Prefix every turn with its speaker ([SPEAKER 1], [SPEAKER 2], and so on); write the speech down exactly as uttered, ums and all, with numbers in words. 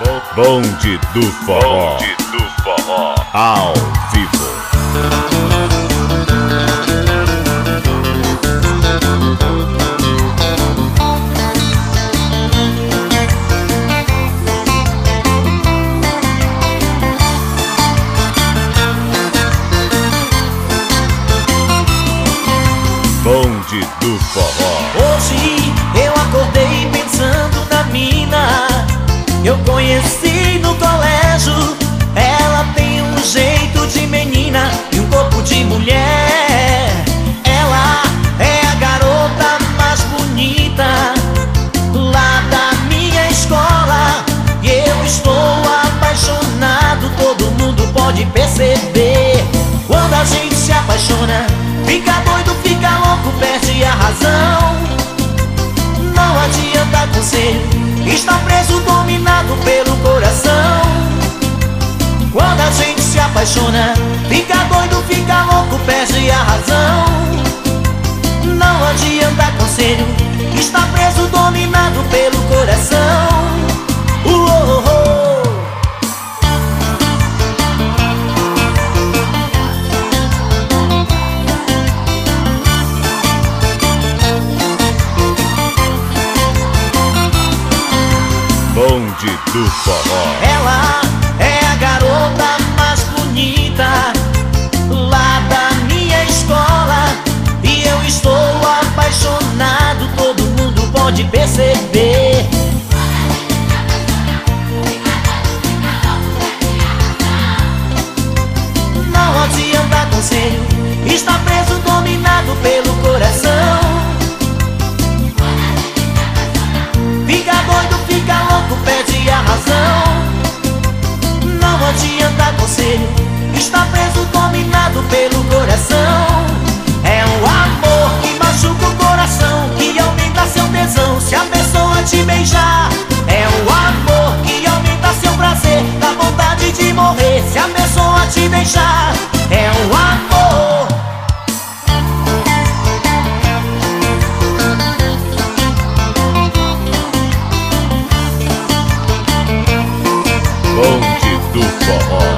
[SPEAKER 1] Bonde do Forró.
[SPEAKER 2] Bonde do Forró.
[SPEAKER 1] Ao vivo. Bonde do Forró.
[SPEAKER 3] Hoje eu acordei pensando na mina eu conheci no colégio. Ela tem um jeito de menina e um corpo de mulher. Ela é a garota mais bonita lá da minha escola. E eu estou apaixonado, todo mundo pode perceber. Quando a gente se apaixona, fica doido, fica louco, perde a razão. Não adianta conselho, está preso, dominado pelo coração. Quando a gente se apaixona, fica doido, fica louco, perde a razão. Não adianta conselho, está preso, dominado pelo coração. Uou,
[SPEAKER 1] Bonde do Forró.
[SPEAKER 3] ela é a garota mais bonita lá da minha escola. E eu estou apaixonado, todo mundo pode perceber. Não adianta conselho, está preso, dominado pelo coração. Fica doido, fica louco, perde a razão. Não adianta conselho, está preso, dominado pelo coração. É um amor que machuca o coração, que aumenta seu tesão se a pessoa te beijar. É um amor que aumenta seu prazer, dá vontade de morrer se a pessoa te deixar. É um amor.
[SPEAKER 1] Bonde do Forró.